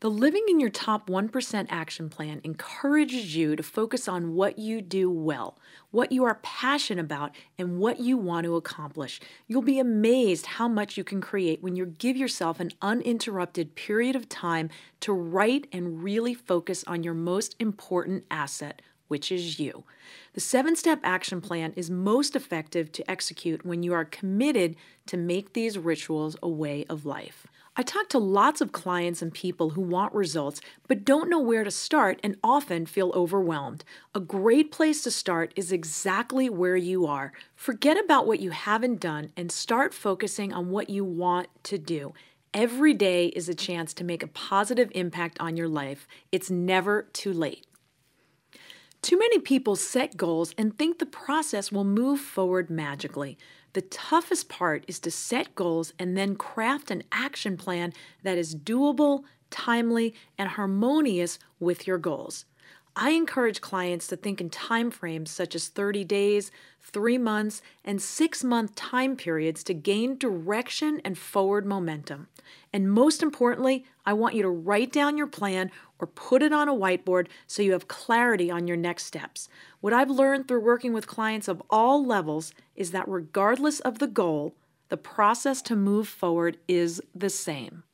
The Living in Your Top 1% Action Plan encourages you to focus on what you do well, what you are passionate about, and what you want to accomplish. You'll be amazed how much you can create when you give yourself an uninterrupted period of time to write and really focus on your most important asset, which is you. The 7-step action plan is most effective to execute when you are committed to make these rituals a way of life. I talk to lots of clients and people who want results but don't know where to start and often feel overwhelmed. A great place to start is exactly where you are. Forget about what you haven't done and start focusing on what you want to do. Every day is a chance to make a positive impact on your life. It's never too late. Too many people set goals and think the process will move forward magically. The toughest part is to set goals and then craft an action plan that is doable, timely, and harmonious with your goals. I encourage clients to think in time frames such as 30 days, 3 months, and 6-month time periods to gain direction and forward momentum. And most importantly, I want you to write down your plan or put it on a whiteboard so you have clarity on your next steps. What I've learned through working with clients of all levels is that regardless of the goal, the process to move forward is the same.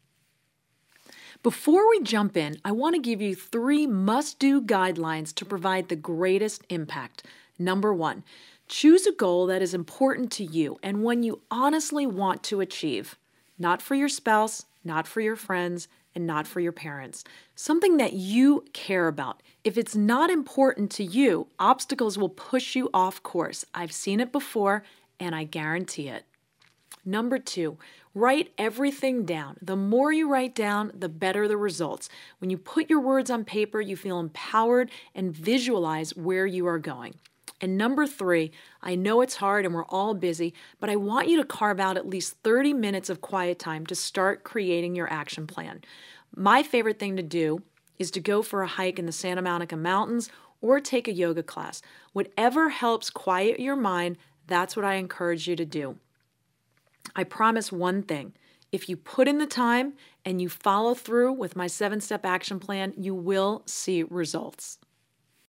Before we jump in, I want to give you 3 must-do guidelines to provide the greatest impact. Number 1, choose a goal that is important to you and one you honestly want to achieve. Not for your spouse, not for your friends, and not for your parents. Something that you care about. If it's not important to you, obstacles will push you off course. I've seen it before, and I guarantee it. Number 2, write everything down. The more you write down, the better the results. When you put your words on paper, you feel empowered and visualize where you are going. And number 3, I know it's hard and we're all busy, but I want you to carve out at least 30 minutes of quiet time to start creating your action plan. My favorite thing to do is to go for a hike in the Santa Monica Mountains or take a yoga class. Whatever helps quiet your mind, that's what I encourage you to do. I promise one thing. If you put in the time and you follow through with my 7-step action plan, you will see results.